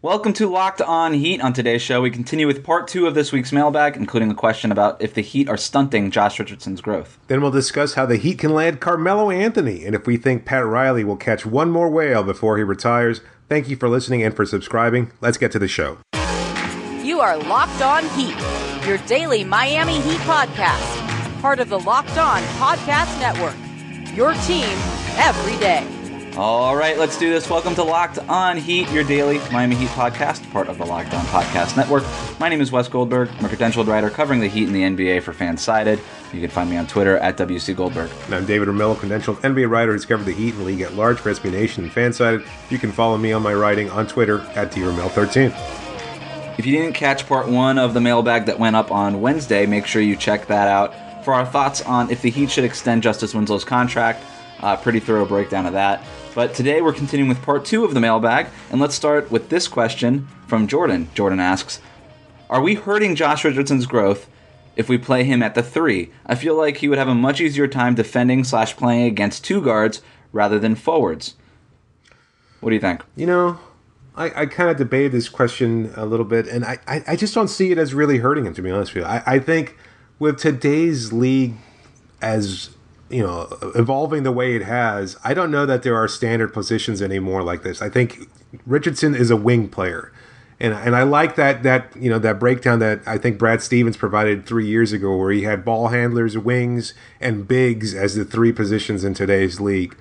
Welcome to Locked On Heat. On today's show, we continue with part 2 of this week's mailbag, including a question about if the Heat are stunting Josh Richardson's growth. Then we'll discuss how the Heat can land Carmelo Anthony, and if we think Pat Riley will catch one more whale before he retires. Thank you for listening and for subscribing. Let's get to the show. You are Locked On Heat, your daily Miami Heat podcast. Part of the Locked On Podcast Network, your team every day. All right, let's do this. Welcome to Locked On Heat, your daily Miami Heat podcast, part of the Locked On Podcast Network. My name is Wes Goldberg. I'm a credentialed writer covering the Heat and the NBA for FanSided. You can find me on Twitter at WC Goldberg. And I'm David Ramil, credentialed NBA writer who's covered the Heat and League at large for SB Nation and FanSided. You can follow me on my writing on Twitter at DRamil13. If you didn't catch part 1 of the mailbag that went up on Wednesday, make sure you check that out for our thoughts on if the Heat should extend Justice Winslow's contract. Pretty thorough breakdown of that. But today we're continuing with part 2 of the mailbag, and let's start with this question from Jordan. Jordan asks, are we hurting Josh Richardson's growth if we play him at the 3? I feel like he would have a much easier time defending/playing against 2 guards rather than forwards. What do you think? You know, I kind of debated this question a little bit, and I just don't see it as really hurting him, to be honest with you. I think with today's league as evolving the way it has, I don't know that there are standard positions anymore like this. I think Richardson is a wing player. And I like that breakdown that I think Brad Stevens provided 3 years ago, where he had ball handlers, wings, and bigs as the 3 positions in today's league.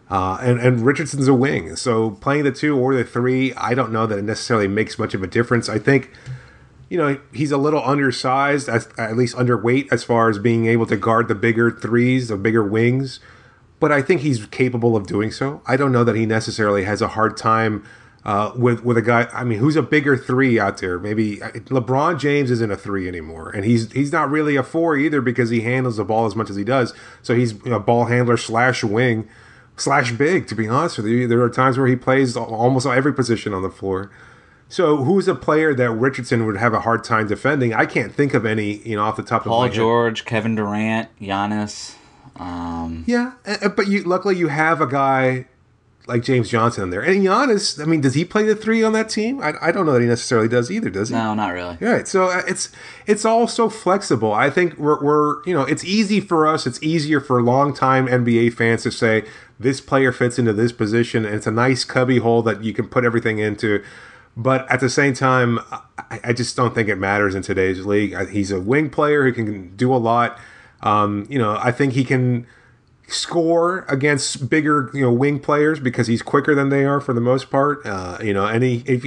And Richardson's a wing. So playing the 2 or the 3, I don't know that it necessarily makes much of a difference. I think he's a little undersized, at least underweight, as far as being able to guard the bigger 3s, the bigger wings. But I think he's capable of doing so. I don't know that he necessarily has a hard time with a guy. I mean, who's a bigger 3 out there? Maybe LeBron James isn't a 3 anymore, and he's not really a 4 either because he handles the ball as much as he does. So he's a ball handler / wing / big. To be honest with you, there are times where he plays almost every position on the floor. So who's a player that Richardson would have a hard time defending? I can't think of any, off the top of my head. Paul George, Kevin Durant, Giannis. Yeah, but luckily you have a guy like James Johnson in there. And Giannis, I mean, does he play the 3 on that team? I don't know that he necessarily does either, does he? No, not really. Right. So it's all so flexible. I think we're it's easy for us. It's easier for longtime NBA fans to say this player fits into this position, and it's a nice cubby hole that you can put everything into. But at the same time, I just don't think it matters in today's league. He's a wing player who can do a lot. I think he can score against bigger, wing players because he's quicker than they are for the most part. And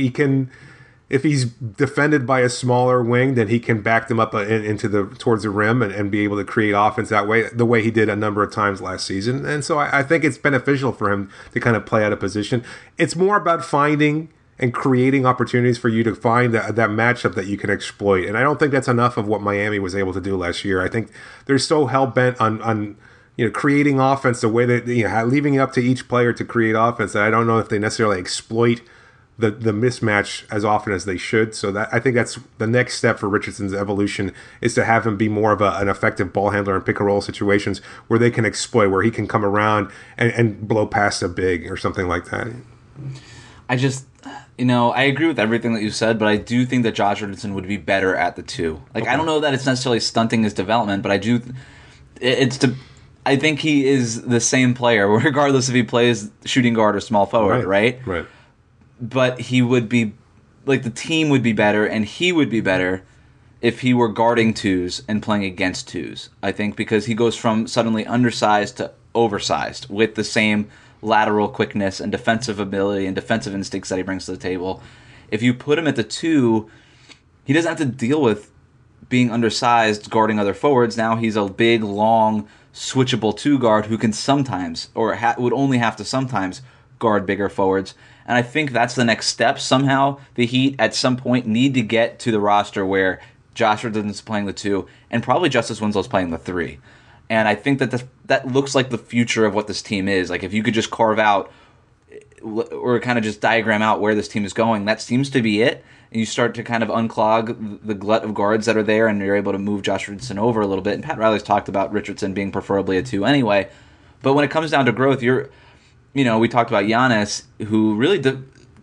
if he's defended by a smaller wing, then he can back them up towards the rim and be able to create offense that way, the way he did a number of times last season. And so I think it's beneficial for him to kind of play out of position. It's more about finding and creating opportunities for you to find that matchup that you can exploit. And I don't think that's enough of what Miami was able to do last year. I think they're so hell-bent on creating offense the way that, leaving it up to each player to create offense, that I don't know if they necessarily exploit the mismatch as often as they should. So I think that's the next step for Richardson's evolution, is to have him be more of an effective ball handler in pick-and-roll situations where they can exploit, where he can come around and blow past a big or something like that. I agree with everything that you said, but I do think that Josh Richardson would be better at the 2. Okay. I don't know that it's necessarily stunting his development, but I think he is the same player, regardless if he plays shooting guard or small forward, right? Right. But he would be, the team would be better, and he would be better if he were guarding 2s and playing against 2s. I think because he goes from suddenly undersized to oversized with the same lateral quickness and defensive ability and defensive instincts that he brings to the table. If you put him at the 2, he doesn't have to deal with being undersized guarding other forwards. Now he's a big, long, switchable 2 guard who can sometimes, or would only have to sometimes, guard bigger forwards. And I think that's the next step. Somehow the Heat at some point need to get to the roster where Josh Richardson's playing the 2 and probably Justice Winslow's playing the 3. And I think that looks like the future of what this team is. If you could just carve out or kind of just diagram out where this team is going, that seems to be it. And you start to kind of unclog the glut of guards that are there, and you're able to move Josh Richardson over a little bit. And Pat Riley's talked about Richardson being preferably a 2 anyway. But when it comes down to growth, we talked about Giannis, who really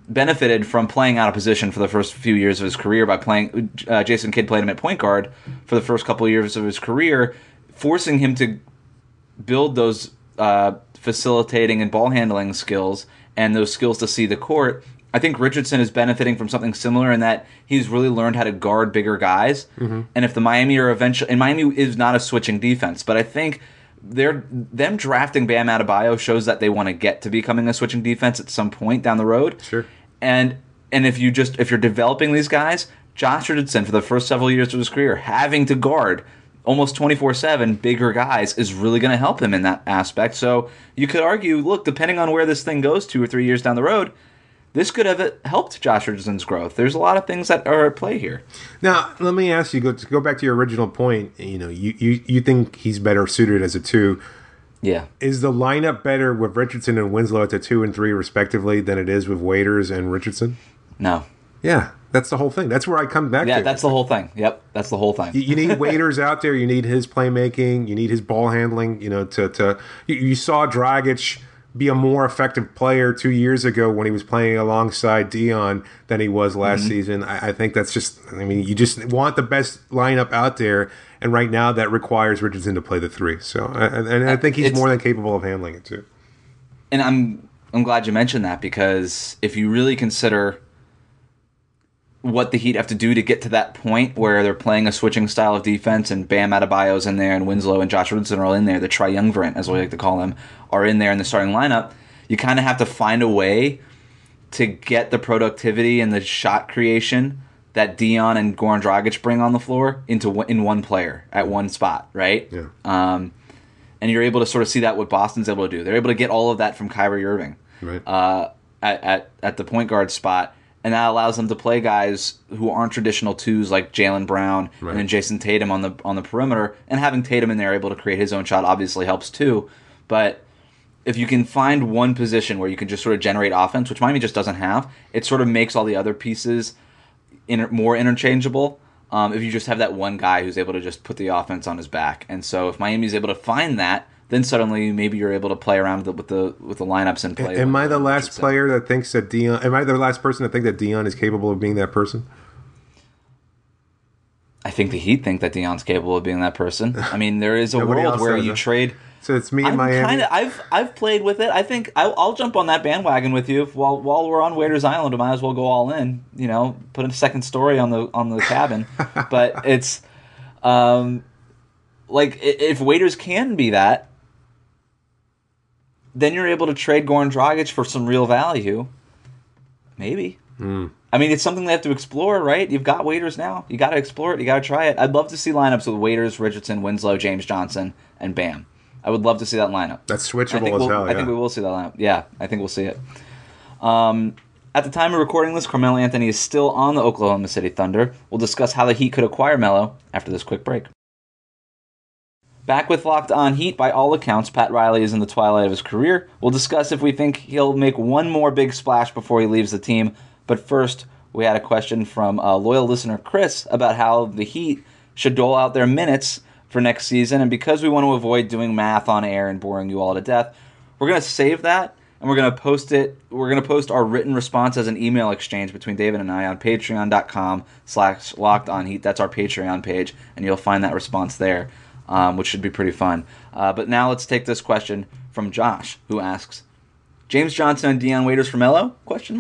benefited from playing out of position for the first few years of his career by playing. Jason Kidd played him at point guard for the first couple of years of his career, forcing him to build those facilitating and ball handling skills and those skills to see the court. I think Richardson is benefiting from something similar in that he's really learned how to guard bigger guys. Mm-hmm. And if the Miami are eventually, and Miami is not a switching defense, but I think them drafting Bam Adebayo shows that they want to get to becoming a switching defense at some point down the road. Sure. And if you're developing these guys, Josh Richardson for the first several years of his career having to guard almost 24/7 bigger guys is really going to help him in that aspect. So you could argue, look, depending on where this thing goes 2 or 3 years down the road, this could have helped Josh Richardson's growth. There's a lot of things that are at play here. Now, let me ask you, to go back to your original point, you think he's better suited as a 2. Yeah. Is the lineup better with Richardson and Winslow at the 2 and 3 respectively than it is with Waiters and Richardson? No. Yeah, that's the whole thing. That's where I come back to. Yeah, that's the whole thing. Yep, that's the whole thing. You need Waiters out there. You need his playmaking. You need his ball handling. You saw Dragic be a more effective player 2 years ago when he was playing alongside Dion than he was last season. I think that's you just want the best lineup out there, and right now that requires Richardson to play the 3. So, and I think he's more than capable of handling it too. And I'm glad you mentioned that, because if you really consider what the Heat have to do to get to that point where they're playing a switching style of defense and Bam Adebayo's in there and Winslow and Josh Richardson are all in there, the triumvirate, as we like to call them, are in there in the starting lineup, you kind of have to find a way to get the productivity and the shot creation that Dion and Goran Dragic bring on the floor in one player at one spot, right? Yeah. And you're able to sort of see that what Boston's able to do. They're able to get all of that from Kyrie Irving, right, at the point guard spot. And that allows them to play guys who aren't traditional 2s like Jaylen Brown and then Jason Tatum on the perimeter. And having Tatum in there able to create his own shot obviously helps too. But if you can find one position where you can just sort of generate offense, which Miami just doesn't have, it sort of makes all the other pieces more interchangeable. If you just have that one guy who's able to just put the offense on his back. And so if Miami's able to find that, then suddenly maybe you're able to play around with the lineups and play. Am I the last player that thinks that Dion? Am I the last person to think that Dion is capable of being that person? I think the Heat think that Dion's capable of being that person. I mean, there is a world where you trade. So it's me and Miami. I've played with it. I think I'll jump on that bandwagon with you while we're on Waiters Island. We might as well go all in. Put a second story on the cabin. But it's if Waiters can be that, then you're able to trade Goran Dragic for some real value. Maybe. I mean, it's something they have to explore, right? You've got Waiters now. You got to explore it. You got to try it. I'd love to see lineups with Waiters, Richardson, Winslow, James Johnson, and Bam. I would love to see that lineup. That's switchable as hell, yeah. I think we will see that lineup. Yeah, I think we'll see it. At the time of recording this, Carmelo Anthony is still on the Oklahoma City Thunder. We'll discuss how the Heat could acquire Melo after this quick break. Back with Locked On Heat, by all accounts, Pat Riley is in the twilight of his career. We'll discuss if we think he'll make one more big splash before he leaves the team. But first, we had a question from a loyal listener, Chris, about how the Heat should dole out their minutes for next season. And because we want to avoid doing math on air and boring you all to death, we're going to save that and we're going to post it. We're going to post our written response as an email exchange between David and I on patreon.com/lockedonheat. That's our Patreon page, and you'll find that response there. Which should be pretty fun. But now let's take this question from Josh, who asks, James Johnson and Dion Waiters for Melo? ?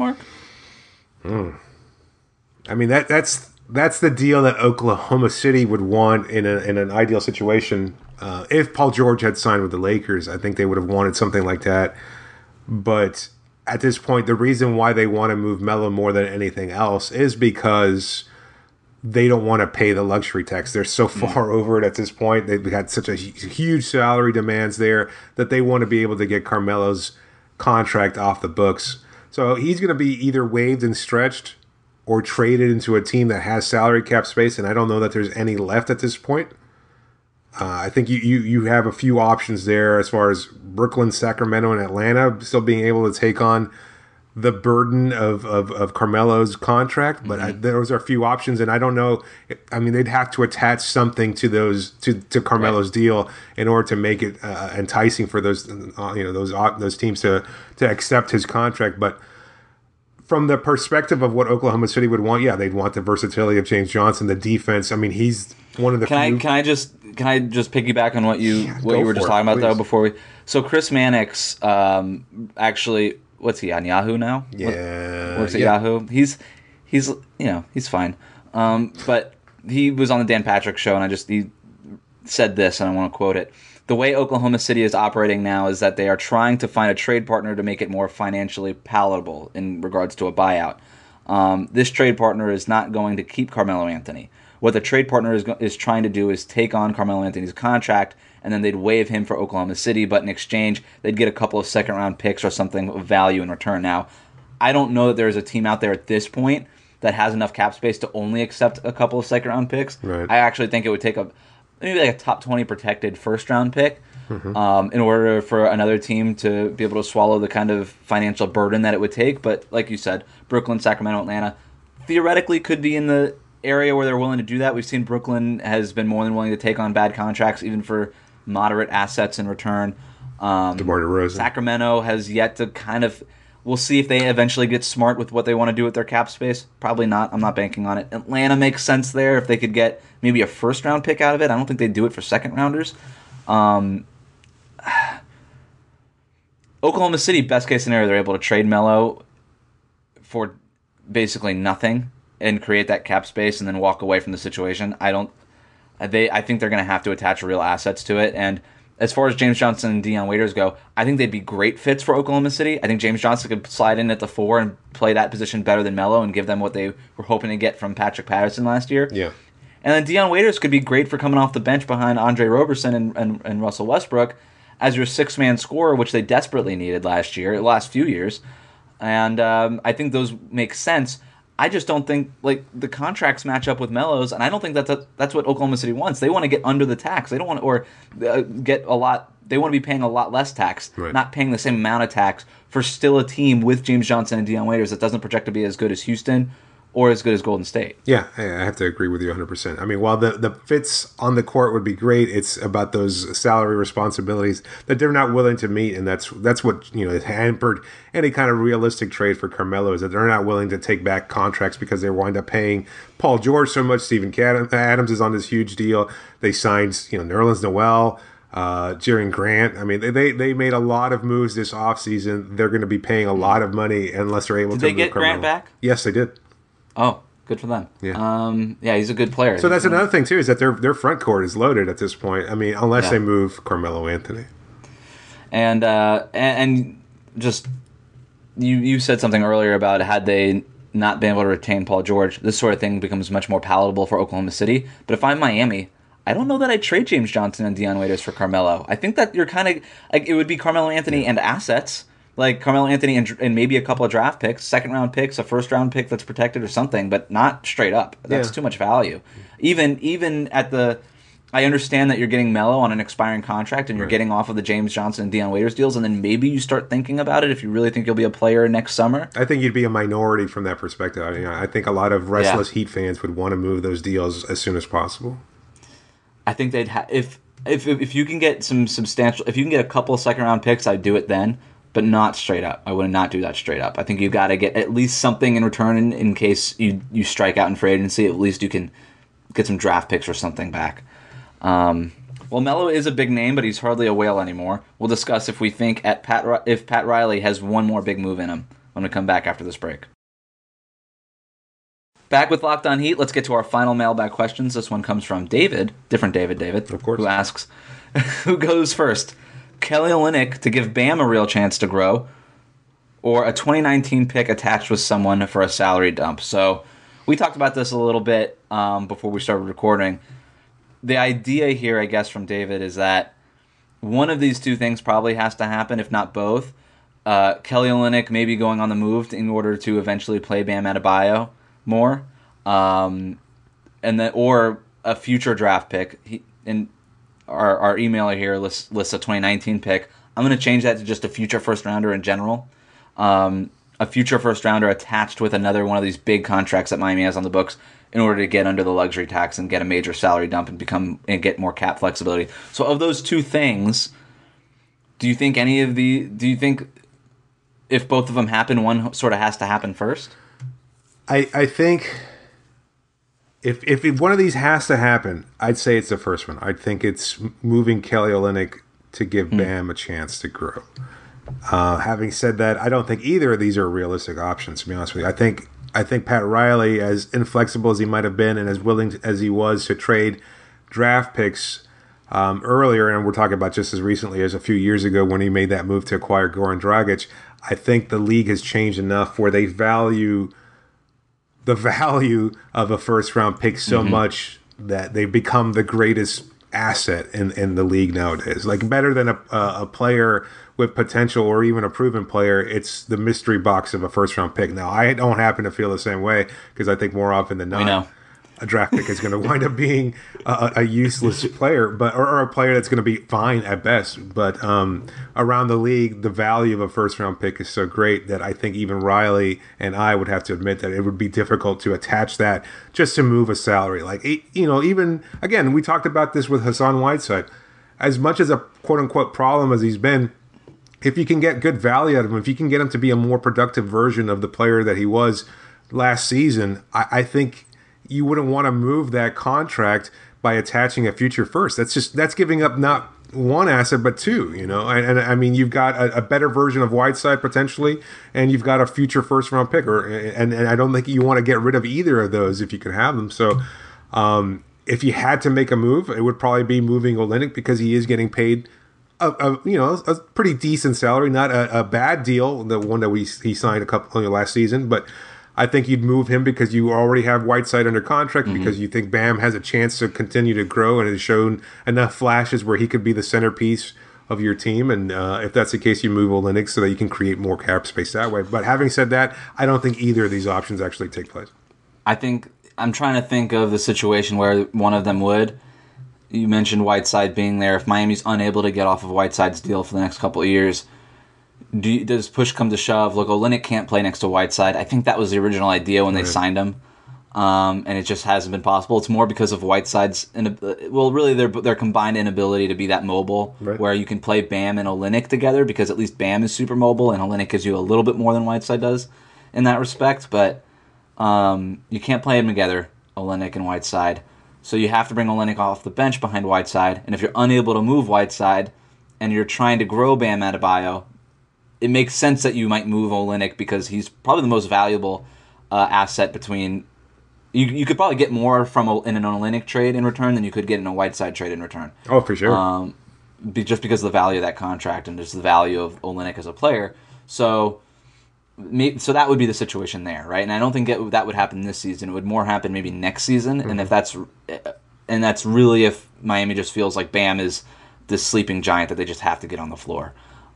I mean, that's the deal that Oklahoma City would want in an ideal situation. If Paul George had signed with the Lakers, I think they would have wanted something like that. But at this point, the reason why they want to move Melo more than anything else is because they don't want to pay the luxury tax. They're so far over it at this point. They've had such a huge salary demands there that they want to be able to get Carmelo's contract off the books. So he's going to be either waived and stretched or traded into a team that has salary cap space, and I don't know that there's any left at this point. I think you have a few options there as far as Brooklyn, Sacramento, and Atlanta still being able to take on the burden of Carmelo's contract, but those are a few options, and I don't know. I mean, they'd have to attach something to those to Carmelo's deal in order to make it enticing for those those teams to accept his contract. But from the perspective of what Oklahoma City would want, yeah, they'd want the versatility of James Johnson, the defense. I mean, he's one of the few. Can I just piggyback on what you were just talking about please. though before we? So Chris Mannix, actually, what's he on Yahoo now? Yeah, Works at Yahoo. He's he's fine. But he was on the Dan Patrick show, and he said this, and I want to quote it. The way Oklahoma City is operating now is that they are trying to find a trade partner to make it more financially palatable in regards to a buyout. This trade partner is not going to keep Carmelo Anthony. What the trade partner is trying to do is take on Carmelo Anthony's contract, and then they'd waive him for Oklahoma City, but in exchange, they'd get a couple of second-round picks or something of value in return. Now, I don't know that there's a team out there at this point that has enough cap space to only accept a couple of second-round picks. Right. I actually think it would take maybe like a top 20 protected first-round pick in order for another team to be able to swallow the kind of financial burden that it would take. But like you said, Brooklyn, Sacramento, Atlanta theoretically could be in the area where they're willing to do that. We've seen Brooklyn has been more than willing to take on bad contracts, even for moderate assets in return. DeMar DeRozan. Sacramento has yet to kind of... We'll see if they eventually get smart with what they want to do with their cap space. Probably not. I'm not banking on it. Atlanta makes sense there if they could get maybe a first-round pick out of it. I don't think they'd do it for second-rounders. Oklahoma City, best-case scenario, they're able to trade Melo for basically nothing and create that cap space and then walk away from the situation. I think they're going to have to attach real assets to it. And as far as James Johnson and Dion Waiters go, I think they'd be great fits for Oklahoma City. I think James Johnson could slide in at the 4 and play that position better than Melo and give them what they were hoping to get from Patrick Patterson last year. Yeah. And then Dion Waiters could be great for coming off the bench behind Andre Roberson and Russell Westbrook as your six-man scorer, which they desperately needed last few years. And I think those make sense. I just don't think the contracts match up with Melo's, and I don't think that's what Oklahoma City wants. They want to get under the tax. They don't want get a lot. They want to be paying a lot less tax, right. Not paying the same amount of tax for still a team with James Johnson and Dion Waiters that doesn't project to be as good as Houston or as good as Golden State. Yeah, I have to agree with you 100%. I mean, while the fits on the court would be great, it's about those salary responsibilities that they're not willing to meet, and that's what has hampered any kind of realistic trade for Carmelo, is that they're not willing to take back contracts because they wind up paying Paul George so much. Steven Adams is on this huge deal. They signed Nerlens Noel, Jaren Grant. I mean, they made a lot of moves this offseason. They're going to be paying a lot of money unless they're able to move Carmelo. Did they get Grant back? Yes, they did. Oh, good for them. Yeah. He's a good player. So that's another thing, too, is that their front court is loaded at this point. I mean, unless they move Carmelo Anthony. And just, you said something earlier about had they not been able to retain Paul George, this sort of thing becomes much more palatable for Oklahoma City. But if I'm Miami, I don't know that I'd trade James Johnson and Dion Waiters for Carmelo. I think that you're kind of, it would be Carmelo Anthony and assets. Like Carmelo Anthony and maybe a couple of draft picks, second-round picks, a first-round pick that's protected or something, but not straight up. That's too much value. Even at the... I understand that you're getting Melo on an expiring contract and you're getting off of the James Johnson and Dion Waiters deals, and then maybe you start thinking about it if you really think you'll be a player next summer. I think you'd be a minority from that perspective. I think a lot of restless Heat fans would want to move those deals as soon as possible. I think they'd if you can get some substantial... If you can get a couple of second-round picks, I'd do it then. But not straight up. I would not do that straight up. I think you've got to get at least something in return in case you strike out in free agency. At least you can get some draft picks or something back. Well, Melo is a big name, but he's hardly a whale anymore. We'll discuss if we think if Pat Riley has one more big move in him when we come back after this break. Back with Locked On Heat. Let's get to our final mailbag questions. This one comes from David, different David, of course, who asks, who goes first? Kelly Olynyk to give Bam a real chance to grow, or a 2019 pick attached with someone for a salary dump. So we talked about this a little bit before we started recording. The idea here, I guess, from David is that one of these two things probably has to happen, if not both. Kelly Olynyk maybe going on the move in order to eventually play Bam Adebayo more, and then or a future draft pick. Our emailer here lists a 2019 pick. I'm going to change that to just a future first rounder in general. A future first rounder attached with another one of these big contracts that Miami has on the books in order to get under the luxury tax and get a major salary dump and get more cap flexibility. So of those two things, do you think if both of them happen, one sort of has to happen first? I think if one of these has to happen, I'd say it's the first one. I think it's moving Kelly Olynyk to give Bam a chance to grow. Having said that, I don't think either of these are realistic options, to be honest with you. I think Pat Riley, as inflexible as he might have been and as willing as he was to trade draft picks earlier, and we're talking about just as recently as a few years ago when he made that move to acquire Goran Dragic, I think the league has changed enough where they value the value of a first-round pick so much that they become the greatest asset in the league nowadays. Like, better than a player with potential or even a proven player, it's the mystery box of a first-round pick. Now, I don't happen to feel the same way because I think more often than not, a draft pick is going to wind up being a useless player, or a player that's going to be fine at best. But around the league, the value of a first-round pick is so great that I think even Riley and I would have to admit that it would be difficult to attach that just to move a salary. Like, even, again, we talked about this with Hassan Whiteside. As much as a quote-unquote problem as he's been, if you can get good value out of him, if you can get him to be a more productive version of the player that he was last season, I think you wouldn't want to move that contract by attaching a future first. That's giving up not one asset but two, and I mean, you've got a better version of Whiteside potentially, and you've got a future first round pick, and I don't think you want to get rid of either of those if you can have them. So if you had to make a move, it would probably be moving Olynyk because he is getting paid a pretty decent salary, not a bad deal, the one that he signed last season, but I think you'd move him because you already have Whiteside under contract, because you think Bam has a chance to continue to grow and has shown enough flashes where he could be the centerpiece of your team. And if that's the case, you move Olynyk so that you can create more cap space that way. But having said that, I don't think either of these options actually take place. I'm trying to think of the situation where one of them would. You mentioned Whiteside being there. If Miami's unable to get off of Whiteside's deal for the next couple of years, does push come to shove? Look, Olynyk can't play next to Whiteside. I think that was the original idea when they signed him, and it just hasn't been possible. It's more because of Whiteside's really their combined inability to be that mobile, where you can play Bam and Olynyk together, because at least Bam is super mobile and Olynyk gives you a little bit more than Whiteside does in that respect. But you can't play them together, Olynyk and Whiteside. So you have to bring Olynyk off the bench behind Whiteside, and if you're unable to move Whiteside and you're trying to grow Bam Adebayo, it makes sense that you might move Olynyk because he's probably the most valuable asset between. You could probably get more in an Olynyk trade in return than you could get in a Whiteside trade in return. Oh, for sure. Just because of the value of that contract and just the value of Olynyk as a player. So that would be the situation there, right? And I don't think that would happen this season. It would more happen maybe next season. And that's really if Miami just feels like Bam is this sleeping giant that they just have to get on the floor.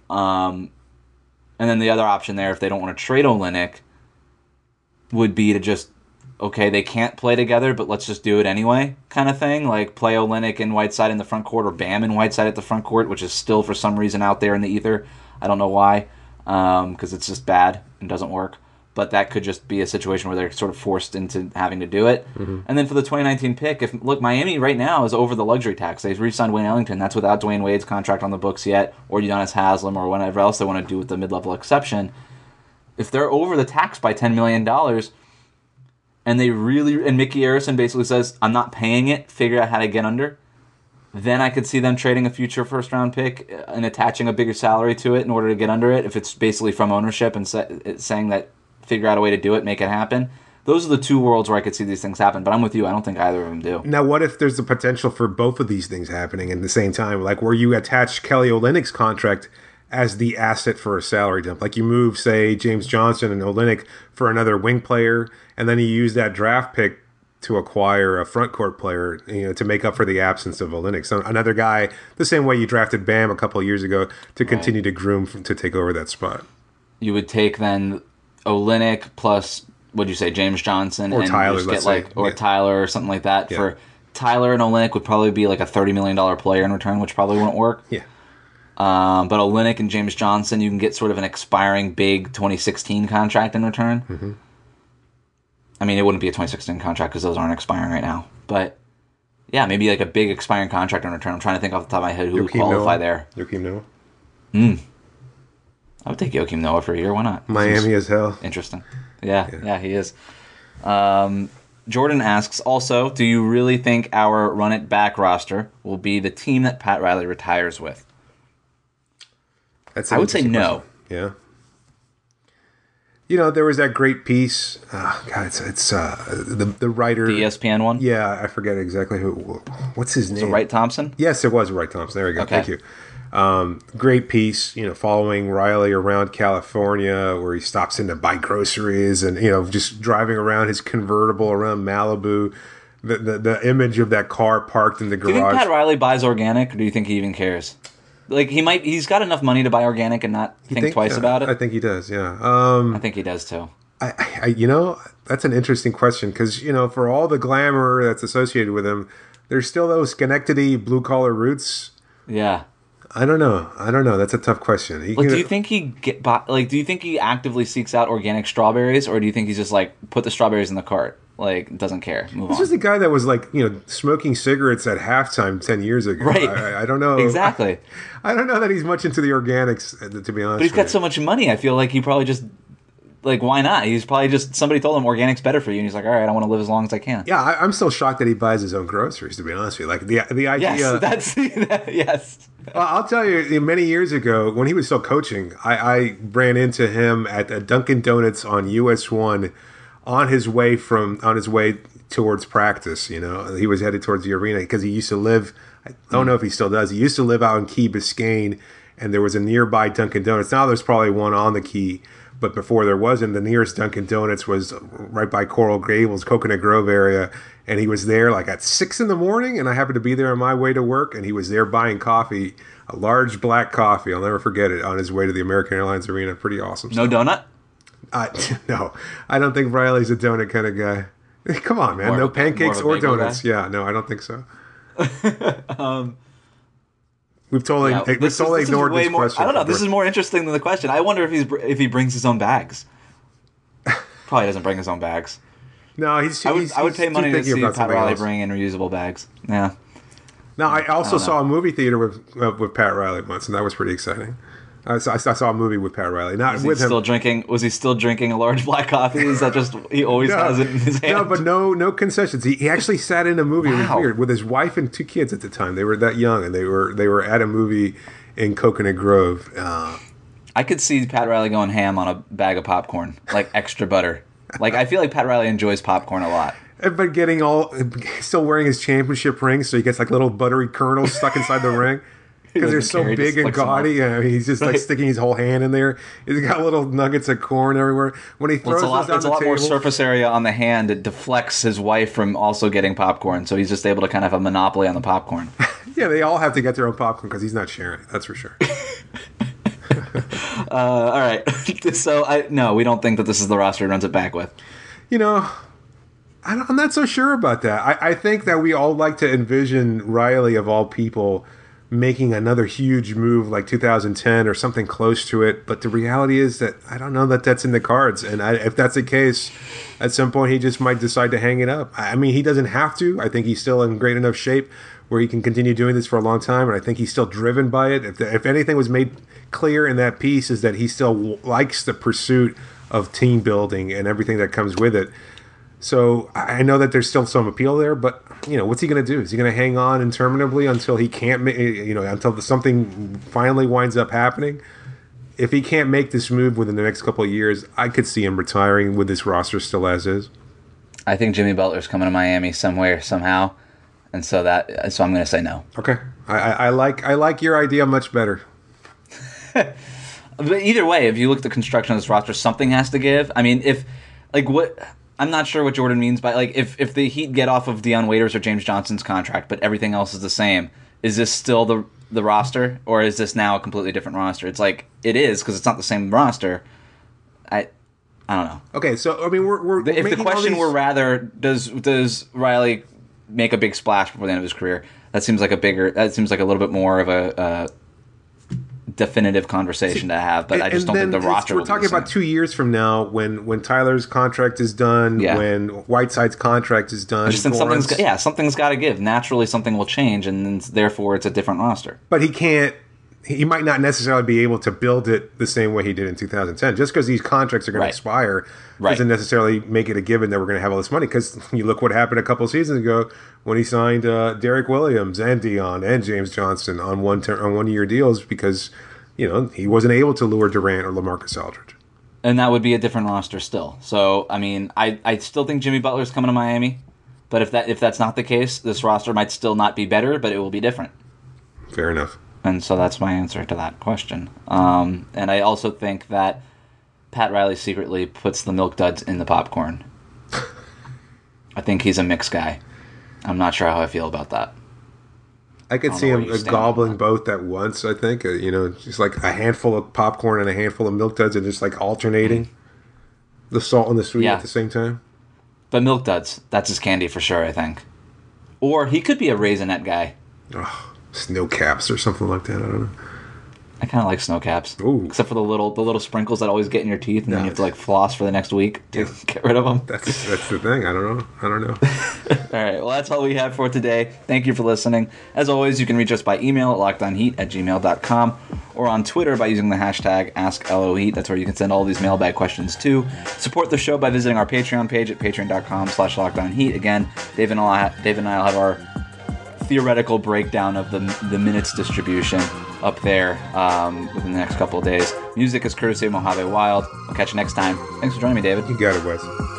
And then the other option there, if they don't want to trade Olynyk, would be to just, okay, they can't play together, but let's just do it anyway, kind of thing. Like, play Olynyk and Whiteside in the front court, or Bam and Whiteside at the front court, which is still for some reason out there in the ether. I don't know why, because it's just bad and doesn't work. But that could just be a situation where they're sort of forced into having to do it. And then for the 2019 pick, Miami right now is over the luxury tax. They've re-signed Wayne Ellington. That's without Dwayne Wade's contract on the books yet, or Udonis Haslem, or whatever else they want to do with the mid-level exception. If they're over the tax by $10 million, and Mickey Arison basically says, I'm not paying it, figure out how to get under, then I could see them trading a future first-round pick and attaching a bigger salary to it in order to get under it, if it's basically from ownership and saying that figure out a way to do it, make it happen. Those are the two worlds where I could see these things happen, but I'm with you. I don't think either of them do. Now, what if there's the potential for both of these things happening at the same time? Like, where you attach Kelly Olynyk's contract as the asset for a salary dump. Like, you move, say, James Johnson and Olynyk for another wing player, and then you use that draft pick to acquire a front court player, to make up for the absence of Olynyk. So another guy, the same way you drafted Bam a couple of years ago, to continue to groom to take over that spot. You would take then Olynyk plus, what'd you say, James Johnson, or and Tyler, just get Tyler or something like that. Yeah. For Tyler and Olynyk would probably be like a $30 million player in return, which probably wouldn't work. Yeah. But Olynyk and James Johnson, you can get sort of an expiring big 2016 contract in return. I mean, it wouldn't be a 2016 contract because those aren't expiring right now. But yeah, maybe like a big expiring contract in return. I'm trying to think off the top of my head who would qualify there. Joakim Noah. I would take Joakim Noah for a year. Why not? Miami as hell. Interesting. Yeah, he is. Jordan asks, also, do you really think our run-it-back roster will be the team that Pat Riley retires with? I would say no. Yeah. You know, there was that great piece. God, it's the writer. The ESPN one? Yeah, I forget exactly who. What's his name? So Wright Thompson? Yes, it was Wright Thompson. There we go. Okay. Thank you. Great piece, following Riley around California, where he stops in to buy groceries and, just driving around his convertible around Malibu. The image of that car parked in the garage. Do you think Pat Riley buys organic, or do you think he even cares? Like, he's got enough money to buy organic and not think twice about it? I think he does, yeah. I think he does, too. That's an interesting question because, for all the glamour that's associated with him, there's still those Schenectady blue-collar roots. Yeah. I don't know. That's a tough question. Do you think do you think he actively seeks out organic strawberries, or do you think he's just put the strawberries in the cart, doesn't care, move on? This is the guy that was smoking cigarettes at halftime 10 years ago. Right. I don't know exactly. I don't know that he's much into the organics, to be honest. But he's got so much money. I feel like he probably just why not? He's probably just somebody told him organic's better for you, and he's like, all right, I want to live as long as I can. Yeah, I'm still shocked that he buys his own groceries. To be honest with you, the idea. Yes, yes. I'll tell you, many years ago when he was still coaching, I ran into him at a Dunkin' Donuts on US 1 on his way towards practice. He was headed towards the arena because he used to live. I don't know if he still does. He used to live out in Key Biscayne, and there was a nearby Dunkin' Donuts. Now there's probably one on the Key. But before there wasn't, the nearest Dunkin' Donuts was right by Coral Gables, Coconut Grove area. And he was there at 6 in the morning, and I happened to be there on my way to work, and he was there buying coffee, a large black coffee. I'll never forget it, on his way to the American Airlines Arena. Pretty awesome stuff. No donut? No. I don't think Riley's a donut kind of guy. Come on, man. No pancakes or donuts. Guy? Yeah, no, I don't think so. We've totally ignored this question. I don't know. This is more interesting than the question. I wonder if he brings his own bags. Probably doesn't bring his own bags. No, I would pay money to see Pat Riley bring in reusable bags. Yeah. Now, I also saw a movie theater with Pat Riley once, and that was pretty exciting. I saw a movie with Pat Riley. Not with him. Was he still drinking a large black coffee? Is that just he always has it in his hand? No, but no concessions. He actually sat in a movie. Wow. It was weird, with his wife and 2 kids at the time. They were that young, and they were at a movie in Coconut Grove. I could see Pat Riley going ham on a bag of popcorn, extra butter. I feel like Pat Riley enjoys popcorn a lot. But still wearing his championship ring, so he gets little buttery kernels stuck inside the ring. Because they're so big and gaudy, he's just sticking his whole hand in there. He's got little nuggets of corn everywhere. When he throws those on the table, it's a lot more surface area on the hand. It deflects his wife from also getting popcorn, so he's just able to kind of have a monopoly on the popcorn. Yeah, they all have to get their own popcorn because he's not sharing. That's for sure. All right, so no, we don't think that this is the roster he runs it back with. I'm not so sure about that. I think that we all like to envision Riley, of all people, making another huge move like 2010 or something close to it. But the reality is that I don't know that that's in the cards. And if that's the case, at some point he just might decide to hang it up. I mean, he doesn't have to. I think he's still in great enough shape where he can continue doing this for a long time. And I think he's still driven by it. If anything was made clear in that piece is that he still likes the pursuit of team building and everything that comes with it. So I know that there's still some appeal there, but what's he going to do? Is he going to hang on interminably until he can't, until something finally winds up happening? If he can't make this move within the next couple of years, I could see him retiring with this roster still as is. I think Jimmy Butler's coming to Miami somewhere, somehow, and so I'm going to say no. Okay, I like your idea much better. But either way, if you look at the construction of this roster, something has to give. I mean, I'm not sure what Jordan means by if the Heat get off of Dion Waiters or James Johnson's contract, but everything else is the same. Is this still the roster, or is this now a completely different roster? It's it is because it's not the same roster. I don't know. Okay, so I mean, we're if the question were rather does Riley make a big splash before the end of his career? That seems like a little bit more of a definitive conversation to have, but I just don't think the roster. We're talking about 2 years from now, when Tyler's contract is done, when Whiteside's contract is done. Something's got to give. Naturally, something will change, and therefore it's a different roster. But he can't he might not necessarily be able to build it the same way he did in 2010. Just because these contracts are going to expire doesn't necessarily make it a given that we're going to have all this money. Because you look what happened a couple of seasons ago when he signed Derek Williams and Dion and James Johnson on one-year deals because he wasn't able to lure Durant or LaMarcus Aldridge. And that would be a different roster still. So I mean, I still think Jimmy Butler's coming to Miami, but if that's not the case, this roster might still not be better, but it will be different. Fair enough. And so that's my answer to that question. And I also think that Pat Riley secretly puts the Milk Duds in the popcorn. I think he's a mix guy. I'm not sure how I feel about that. I could see him gobbling both at once, I think. Just like a handful of popcorn and a handful of Milk Duds and just like alternating the salt and the sweet at the same time. But Milk Duds, that's his candy for sure, I think. Or he could be a Raisinette guy. Oh. Snow caps or something like that. I don't know. I kind of like snow caps, except for the little sprinkles that always get in your teeth, and then you have to like floss for the next week to get rid of them. That's the thing. I don't know. All right. Well, that's all we have for today. Thank you for listening. As always, you can reach us by email at lockedonheat@gmail.com or on Twitter by using the hashtag AskLOHeat. That's where you can send all these mailbag questions to. Support the show by visiting our Patreon page at patreon.com/lockedonheat. Again, Dave and I will have our theoretical breakdown of the minutes distribution up there within the next couple of days. Music is courtesy of Mojave Wild. We'll catch you next time. Thanks for joining me, David. You got it, Wes.